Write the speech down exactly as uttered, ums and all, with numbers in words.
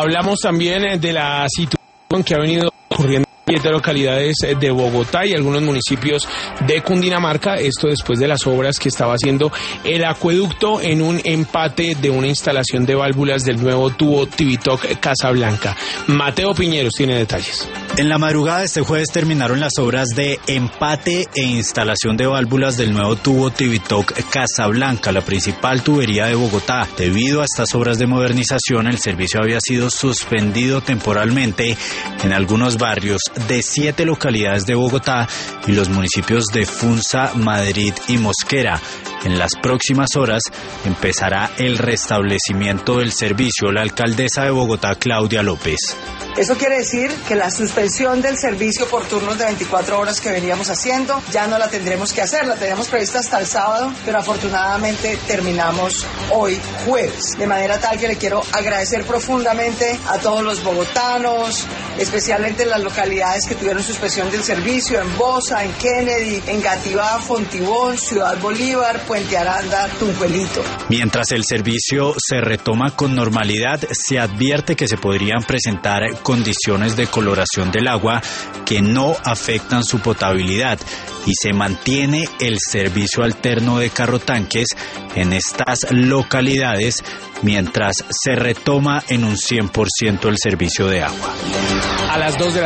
Hablamos también de la situación que ha venido ocurriendo en siete localidades de Bogotá y algunos municipios de Cundinamarca, esto después de las obras que estaba haciendo el acueducto en un empate de una instalación de válvulas del nuevo tubo Tibitoc Casablanca. Mateo Piñeros tiene detalles. En la madrugada de este jueves terminaron las obras de empate e instalación de válvulas del nuevo tubo Tibitoc Casablanca, la principal tubería de Bogotá. Debido a estas obras de modernización, el servicio había sido suspendido temporalmente en algunos barrios de siete localidades de Bogotá y los municipios de Funza, Madrid y Mosquera. En las próximas horas empezará el restablecimiento del servicio. La alcaldesa de Bogotá, Claudia López. Eso quiere decir que la suspensión del servicio por turnos de veinticuatro horas que veníamos haciendo ya no la tendremos que hacer, la teníamos prevista hasta el sábado, pero afortunadamente terminamos hoy jueves. De manera tal que le quiero agradecer profundamente a todos los bogotanos, especialmente en las localidades que tuvieron suspensión del servicio, en Bosa, en Kennedy, en Gativá, Fontibón, Ciudad Bolívar, Puente Aranda, Tunjuelito. Mientras el servicio se retoma con normalidad, se advierte que se podrían presentar condiciones de coloración del agua que no afectan su potabilidad y se mantiene el servicio alterno de carrotanques en estas localidades mientras se retoma en un cien por ciento el servicio de agua. A las dos de la